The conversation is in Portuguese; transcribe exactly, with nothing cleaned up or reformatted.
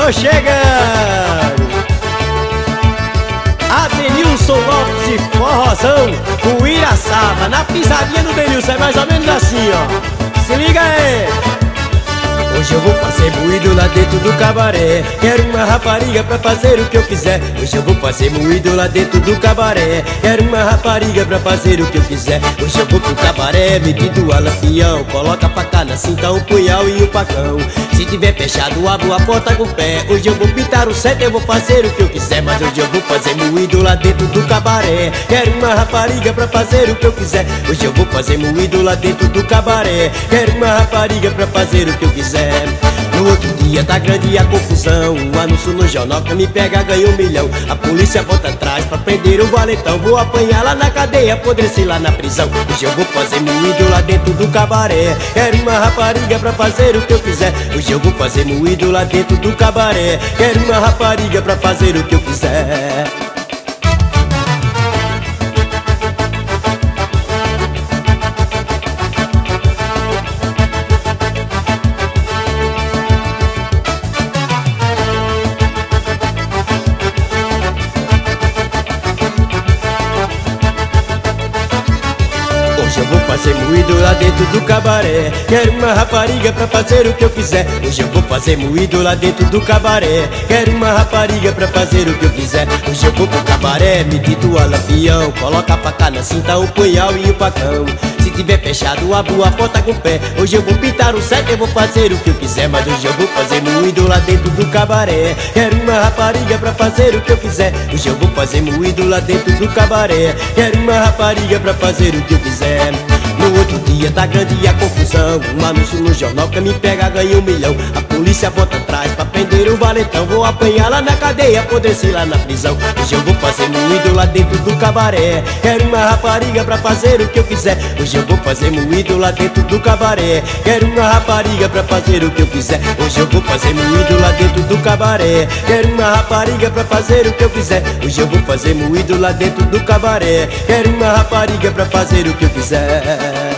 tô chegando! Adenilson Lopes e Forrozão, o Iraçaba, na pisadinha do Denilson, é mais ou menos assim, ó. Se liga aí! Hoje eu vou fazer moído lá dentro do cabaré. Quero uma rapariga pra fazer o que eu quiser. Hoje eu vou fazer moído lá dentro do cabaré. Quero uma rapariga pra fazer o que eu quiser. Hoje eu vou pro cabaré, metido a lampião. Coloca a faca na cinta, o punhal e o pacão. Se tiver fechado, abro a porta com o pé. Hoje eu vou pintar o set, eu vou fazer o que eu quiser. Mas hoje eu vou fazer moído lá dentro do cabaré. Quero uma rapariga pra fazer o que eu quiser. Hoje eu vou fazer moído lá dentro do cabaré. Quero uma rapariga pra fazer o que eu quiser. No outro dia tá grande a confusão. O anúncio no jornal que me pega ganha um milhão. A polícia volta atrás pra prender o valentão. Vou apanhar lá na cadeia, apodrecer lá na prisão. Hoje eu vou fazer moído lá dentro do cabaré. Quero uma rapariga pra fazer o que eu quiser. Hoje eu vou fazer moído lá dentro do cabaré. Quero uma rapariga pra fazer o que eu quiser. Hoje eu vou fazer moído lá dentro do cabaré. Quero uma rapariga pra fazer o que eu quiser. Hoje eu vou fazer moído lá dentro do cabaré. Quero uma rapariga pra fazer o que eu quiser. Hoje eu vou pro cabaré, metido a lampião. Coloca a faca na cinta, o punhal e o pacão. Se tiver fechado, abro a porta com o pé. Hoje eu vou pintar o set, eu vou fazer o que eu quiser. Mas hoje eu vou fazer moído lá dentro do cabaré. Quero uma rapariga pra fazer o que eu quiser. Hoje eu vou fazer moído lá dentro do cabaré. Quero uma rapariga pra fazer o que eu quiser. No outro dia tá grande a confusão. Um anúncio no jornal que me pega ganha um milhão. A polícia volta atrás pra prender o valentão. Vou apanhar lá na cadeia, apodrecer lá na prisão. Hoje eu vou fazer moído lá dentro do cabaré. Quero uma rapariga pra fazer o que eu quiser. Hoje eu vou fazer moído lá dentro do cabaré. Quero uma rapariga pra fazer o que eu quiser. Hoje eu vou fazer moído lá dentro do cabaré. Quero uma rapariga pra fazer o que eu quiser. Hoje eu vou fazer moído lá dentro do cabaré. Quero uma rapariga pra fazer o que eu quiser.